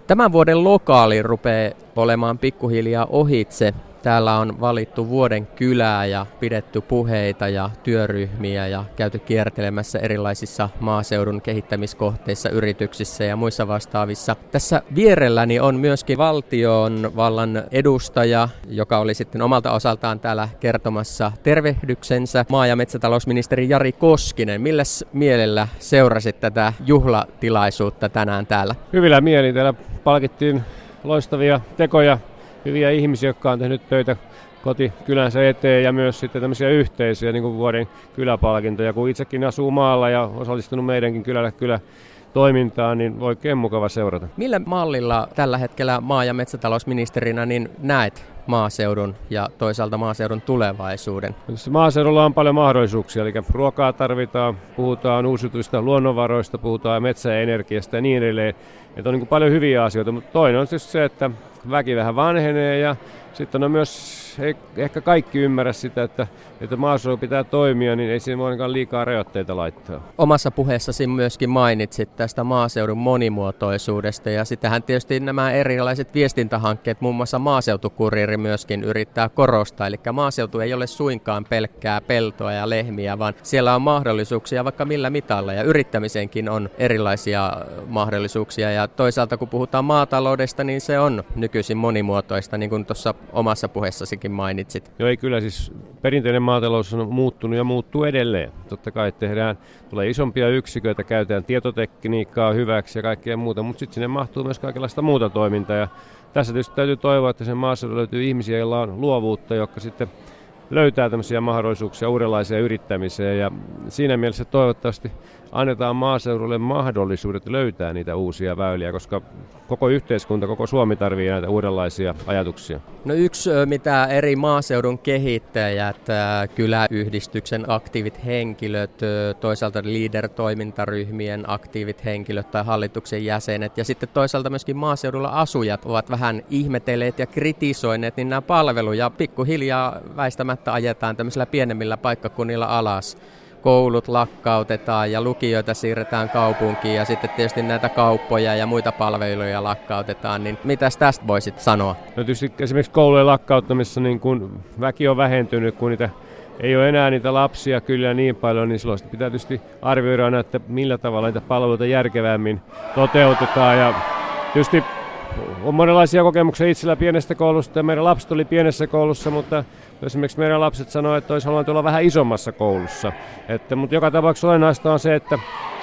Tämän vuoden lokaali rupeaa olemaan pikkuhiljaa ohitse. Täällä on valittu vuoden kylää ja pidetty puheita ja työryhmiä ja käyty kiertelemässä erilaisissa maaseudun kehittämiskohteissa, yrityksissä ja muissa vastaavissa. Tässä vierelläni on myöskin valtiovallan edustaja, joka oli sitten omalta osaltaan täällä kertomassa tervehdyksensä. Maa- ja metsätalousministeri Jari Koskinen, milläs mielellä seurasit tätä juhlatilaisuutta tänään täällä? Hyvillä mielin. Täällä palkittiin loistavia tekoja. Hyviä ihmisiä, jotka on tehnyt töitä kotikylänsä eteen ja myös sitten tämmöisiä yhteisöjä, niin kuin vuoden kyläpalkintoja. Kun itsekin asuu maalla ja osallistunut meidänkin kylätoimintaan, niin oikein mukava seurata. Millä mallilla tällä hetkellä maa- ja metsätalousministerinä niin näet maaseudun ja toisaalta maaseudun tulevaisuuden? Maaseudulla on paljon mahdollisuuksia, eli ruokaa tarvitaan, puhutaan uusiutuvista luonnonvaroista, puhutaan metsä- ja energiasta ja niin edelleen. Että on niin kuin paljon hyviä asioita, mutta toinen on siis se, että väki vähän vanhenee ja sitten on myös, ehkä kaikki ymmärrä sitä, että maaseudu pitää toimia, niin ei siinä voi ainakaan liikaa rajoitteita laittaa. Omassa puheessasi myöskin mainitsit tästä maaseudun monimuotoisuudesta ja sitähän tietysti nämä erilaiset viestintähankkeet, muun muassa maaseutukuriiri myöskin yrittää korostaa. Eli maaseutu ei ole suinkaan pelkkää peltoa ja lehmiä, vaan siellä on mahdollisuuksia vaikka millä mitalla ja yrittämiseenkin on erilaisia mahdollisuuksia. Ja toisaalta kun puhutaan maataloudesta, niin se on nykyisin monimuotoista, niin kuin tuossa omassa puheessasikin mainitsit. Joo, ei kyllä siis perinteinen maatalous on muuttunut ja muuttuu edelleen. Totta kai tulee isompia yksiköitä, käytetään tietotekniikkaa hyväksi ja kaikkea muuta, mutta sitten sinne mahtuu myös kaikenlaista muuta toimintaa. Ja tässä tietysti täytyy toivoa, että sen maaseudulla löytyy ihmisiä, joilla on luovuutta, jotka sitten löytää tämmöisiä mahdollisuuksia uudenlaiseen yrittämiseen. Ja siinä mielessä toivottavasti annetaan maaseudulle mahdollisuudet löytää niitä uusia väyliä, koska koko yhteiskunta, koko Suomi tarvitsee näitä uudenlaisia ajatuksia. No yksi, mitä eri maaseudun kehittäjät, kyläyhdistyksen aktiivit henkilöt, toisaalta leader-toimintaryhmien aktiivit henkilöt tai hallituksen jäsenet ja sitten toisaalta myöskin maaseudulla asujat ovat vähän ihmetelleet ja kritisoineet, niin nämä palveluja pikkuhiljaa väistämättä ajetaan tämmöisillä pienemmillä paikkakunnilla alas. Koulut lakkautetaan ja lukioita siirretään kaupunkiin ja sitten tietysti näitä kauppoja ja muita palveluja lakkautetaan, niin mitäs tästä voisit sanoa? No tietysti esimerkiksi koulujen lakkauttamisessa niin kun väki on vähentynyt, kun niitä ei ole enää niitä lapsia kyllä niin paljon, niin silloin pitää tietysti arvioida, että millä tavalla niitä palveluita järkevämmin toteutetaan. Ja tietysti on monenlaisia kokemuksia itsellä pienestä koulusta ja meidän lapset oli pienessä koulussa, mutta esimerkiksi meidän lapset sanoivat, että olisi halunnut olla vähän isommassa koulussa. Mutta joka tapauksessa olennaista on se, että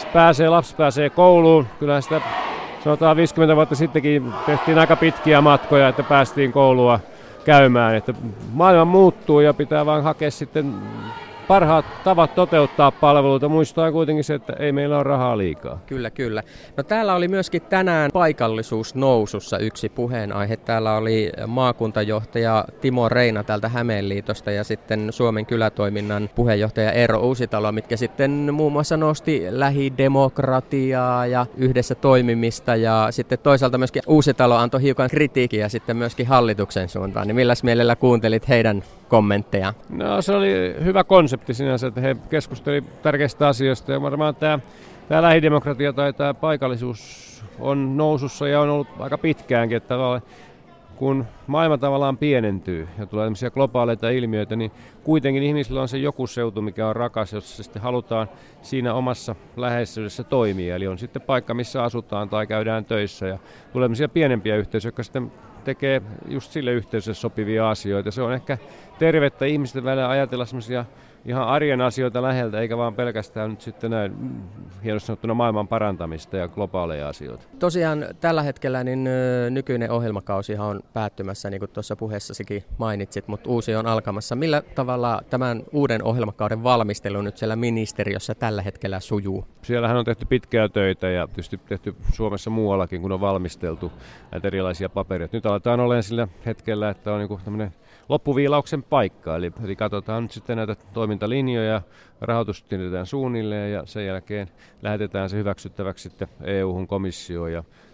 lapsi pääsee kouluun. Kyllähän sitä sanotaan 50 vuotta sittenkin tehtiin aika pitkiä matkoja, että päästiin koulua käymään. Että maailma muuttuu ja pitää vaan hakea sitten parhaat tavat toteuttaa palveluita. Muistaa kuitenkin se, että ei meillä ole rahaa liikaa. Kyllä. No täällä oli myöskin tänään paikallisuus nousussa yksi puheenaihe. Täällä oli maakuntajohtaja Timo Reina täältä Hämeenliitosta ja sitten Suomen kylätoiminnan puheenjohtaja Eero Uusitalo, mitkä sitten muun muassa nosti lähidemokratiaa ja yhdessä toimimista ja sitten toisaalta myöskin Uusitalo antoi hiukan kritiikkiä sitten myöskin hallituksen suuntaan. Niin milläs mielellä kuuntelit heidän kommentteja? No se oli hyvä konsepti sinänsä, että he keskustelivat tärkeistä asioista ja varmaan tämä lähidemokratia tai tämä paikallisuus on nousussa ja on ollut aika pitkäänkin, että kun maailma tavallaan pienentyy ja tulee tämmöisiä globaaleita ilmiöitä, niin kuitenkin ihmisillä on se joku seutu, mikä on rakas, jossa sitten halutaan siinä omassa läheisyydessä toimia. Eli on sitten paikka, missä asutaan tai käydään töissä ja tulee tämmöisiä pienempiä yhteisöjä, jotka sitten tekee just sille yhteisölle sopivia asioita. Se on ehkä tervettä ihmisten välillä ajatella semmoisia ihan arjen asioita läheltä, eikä vaan pelkästään nyt sitten näin hienosti sanottuna maailman parantamista ja globaaleja asioita. Tosiaan tällä hetkellä niin nykyinen ohjelmakausihan on päättymässä, niin kuin tuossa puheessasikin mainitsit, mutta uusi on alkamassa. Millä tavalla tämän uuden ohjelmakauden valmistelu nyt siellä ministeriössä tällä hetkellä sujuu? Siellähän on tehty pitkää töitä ja tietysti tehty Suomessa muuallakin, kun on valmisteltu näitä erilaisia papereita. Nyt aletaan olemaan sillä hetkellä, että on niin tämmöinen loppuviilauksen paikka, eli katsotaan nyt sitten näitä toimintalinjoja, rahoitus tiedetään suunnilleen ja sen jälkeen lähetetään se hyväksyttäväksi sitten EU-hun komissioon ja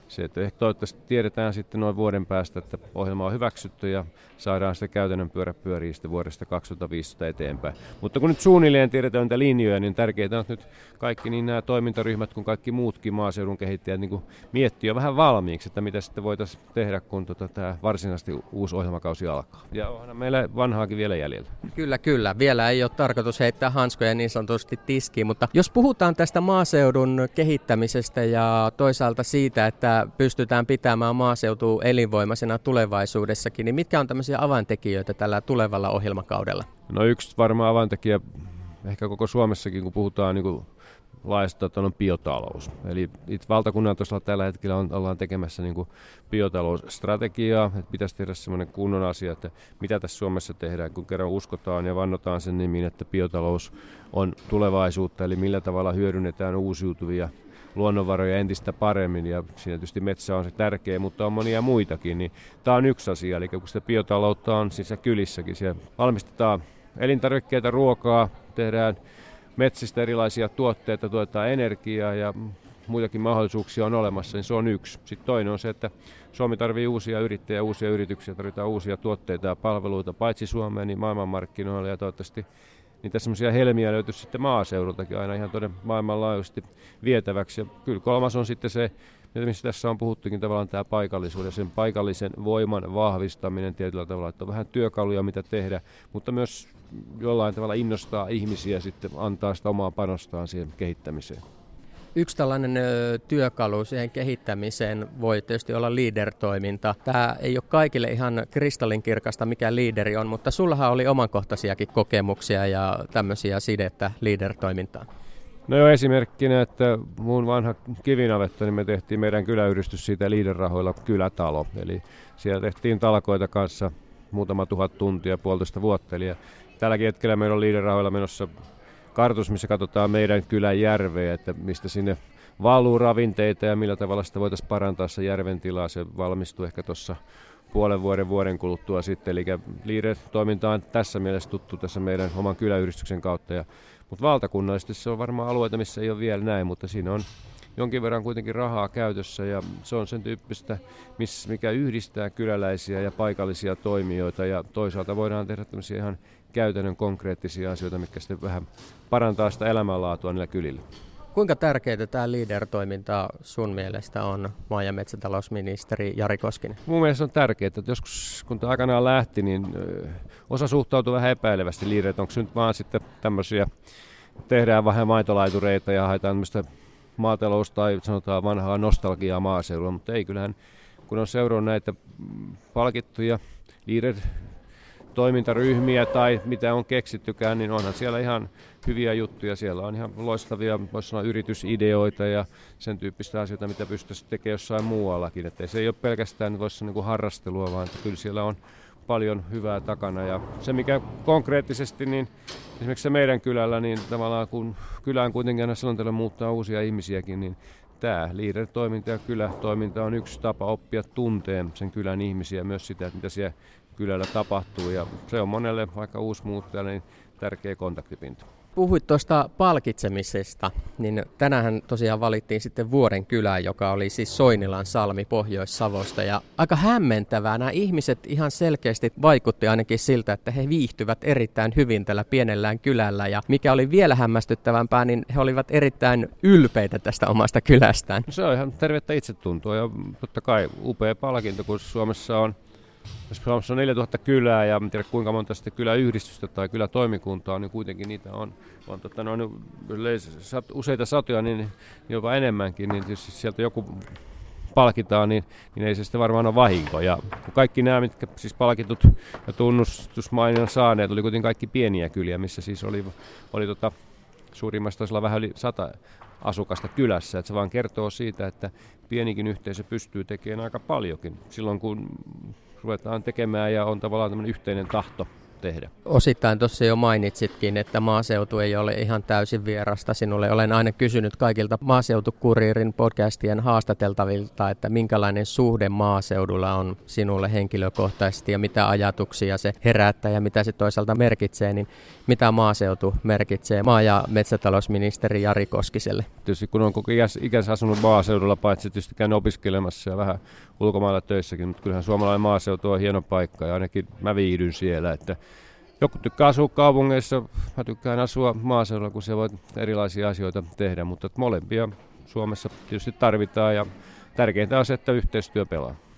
se, että ehkä toivottavasti tiedetään sitten noin vuoden päästä, että ohjelma on hyväksytty ja saadaan sitä käytännön pyörä pyörii sitten vuodesta 2015 eteenpäin. Mutta kun nyt suunnilleen tiedetään niitä linjoja, niin tärkeää on nyt kaikki niin nämä toimintaryhmät kuin kaikki muutkin maaseudun kehittäjät niin miettiä vähän valmiiksi, että mitä sitten voitaisiin tehdä, kun tämä varsinaisesti uusi ohjelmakausi alkaa. Ja onhan meillä vanhaakin vielä jäljellä. Kyllä. Vielä ei ole tarkoitus heittää hanskoja niin sanotusti tiskiin, mutta jos puhutaan tästä maaseudun kehittämisestä ja toisaalta siitä, että pystytään pitämään maaseutua elinvoimaisena tulevaisuudessakin, niin mitkä on tämmöisiä avaintekijöitä tällä tulevalla ohjelmakaudella? No yksi varmaan avaintekijä ehkä koko Suomessakin, kun puhutaan niin laajasti, on biotalous. Eli itse valtakunnan tasolla tällä hetkellä ollaan tekemässä niin biotalousstrategiaa, että pitäisi tehdä semmoinen kunnon asia, että mitä tässä Suomessa tehdään, kun kerran uskotaan ja vannotaan sen nimiin, että biotalous on tulevaisuutta, eli millä tavalla hyödynnetään uusiutuvia luonnonvaroja entistä paremmin, ja siinä tietysti metsä on se tärkeä, mutta on monia muitakin, niin tämä on yksi asia, eli kun sitä biotaloutta on siis kylissäkin, siellä valmistetaan elintarvikkeita, ruokaa, tehdään metsistä erilaisia tuotteita, tuotetaan energiaa ja muitakin mahdollisuuksia on olemassa, niin se on yksi. Sitten toinen on se, että Suomi tarvitsee uusia yrittäjiä, uusia yrityksiä, tarvitaan uusia tuotteita ja palveluita, paitsi Suomeen, niin maailmanmarkkinoilla, ja toivottavasti niitä semmoisia helmiä löytyisi sitten maaseudultakin aina ihan maailmanlaajuisesti vietäväksi. Ja kyllä kolmas on sitten se, missä tässä on puhuttukin tavallaan tämä paikallisuus ja sen paikallisen voiman vahvistaminen tietyllä tavalla, että on vähän työkaluja mitä tehdä, mutta myös jollain tavalla innostaa ihmisiä sitten antaa sitä omaa panostaan siihen kehittämiseen. Yksi tällainen työkalu siihen kehittämiseen voi tietysti olla leader-toiminta. Tämä ei ole kaikille ihan kristallinkirkasta, mikä leaderi on, mutta sullahan oli omankohtaisiakin kokemuksia ja tämmöisiä sidettä leader-toimintaan. No jo esimerkkinä, että mun vanha kivinavetta, niin me tehtiin meidän kyläyhdistys siitä leader-rahoilla kylätalo. Eli siellä tehtiin talkoita kanssa muutama 1000 tuntia, 1,5 vuotta. Eli tälläkin hetkellä meillä on leader-rahoilla menossa kartoitus, missä katsotaan meidän kylän järveä, että mistä sinne valuu ravinteita ja millä tavalla sitä voitaisiin parantaa se järven tilaa. Se valmistuu ehkä tuossa vuoden kuluttua sitten. Eli leader-toiminta on tässä mielessä tuttu tässä meidän oman kyläyhdistyksen kautta. Mutta valtakunnallisesti se on varmaan alueita, missä ei ole vielä näin, mutta siinä on jonkin verran kuitenkin rahaa käytössä ja se on sen tyyppistä, mikä yhdistää kyläläisiä ja paikallisia toimijoita ja toisaalta voidaan tehdä tämmöisiä ihan käytännön konkreettisia asioita, mitkä sitten vähän parantaa sitä elämänlaatua niillä kylillä. Kuinka tärkeää tämä leader-toiminta sun mielestä on, maa- ja metsätalousministeri Jari Koskinen? Mun mielestä on tärkeää, että joskus kun tämä aikanaan lähti, niin osa suhtautuu vähän epäilevästi leaderit. Onko se nyt vaan sitten tämmöisiä, tehdään vähän maitolaitureita ja haetaan tämmöistä maatalous- tai sanotaan vanhaa nostalgiaa maaseudulla, mutta ei kyllähän, kun on seurannut näitä palkittuja leader-toimintaryhmiä tai mitä on keksittykään, niin onhan siellä ihan hyviä juttuja. Siellä on ihan loistavia, voisi sanoa, yritysideoita ja sen tyyppistä asioita, mitä pystyisi tekemään jossain muuallakin. Että se ei ole pelkästään voisi sanoa, niin kuin harrastelua, vaan että kyllä siellä on paljon hyvää takana. Ja se, mikä konkreettisesti, niin esimerkiksi se meidän kylällä, niin tavallaan kun kylään kuitenkin aina silloin muuttaa uusia ihmisiäkin, niin tämä leader-toiminta ja kylätoiminta on yksi tapa oppia tunteen sen kylän ihmisiä, myös sitä, että mitä siellä kylällä tapahtuu. Ja se on monelle, vaikka uusi muuttajalle, niin tärkeä kontaktipinta. Puhuit tuosta palkitsemisesta, niin tänään tosiaan valittiin sitten vuoden kylä, joka oli siis Soinilan salmi Pohjois-Savosta. Ja aika hämmentävää, nämä ihmiset ihan selkeästi vaikutti ainakin siltä, että he viihtyvät erittäin hyvin tällä pienellään kylällä. Ja mikä oli vielä hämmästyttävämpää, niin he olivat erittäin ylpeitä tästä omasta kylästään. Se on ihan tervettä itsetuntoa ja totta kai upea palkinto, kun Suomessa on 4000 kylää ja en tiedä kuinka monta sitten kyläyhdistystä tai kylätoimikuntaa, niin kuitenkin niitä on useita satoja, niin jopa enemmänkin, niin jos sieltä joku palkitaan, niin ei se sitten varmaan ole vahinko. Ja kaikki nämä, mitkä siis palkitut ja tunnustusmaininnan saaneet, oli kuitenkin kaikki pieniä kyliä, missä siis oli suurimmassa tasolla vähän yli 100 asukasta kylässä. Että se vaan kertoo siitä, että pienikin yhteisö pystyy tekemään aika paljonkin silloin, kun ruvetaan tekemään ja on tavallaan tämmöinen yhteinen tahto tehdä. Osittain tuossa jo mainitsitkin, että maaseutu ei ole ihan täysin vierasta sinulle. Olen aina kysynyt kaikilta Maaseutukuriirin podcastien haastateltavilta, että minkälainen suhde maaseudulla on sinulle henkilökohtaisesti ja mitä ajatuksia se herättää ja mitä se toisaalta merkitsee, niin mitä maaseutu merkitsee maa- ja metsätalousministeri Jari Koskiselle? Tietysti kun on koko ikänsä asunut maaseudulla, paitsi tietysti käynyt opiskelemassa ja vähän ulkomailla töissäkin, mutta kyllähän suomalainen maaseutu on hieno paikka ja ainakin mä viihdyn siellä. Että joku tykkää asua kaupungeissa, mä tykkään asua maaseudulla, kun siellä voi erilaisia asioita tehdä, mutta molempia Suomessa tietysti tarvitaan ja tärkeintä on se, että yhteistyö pelaa.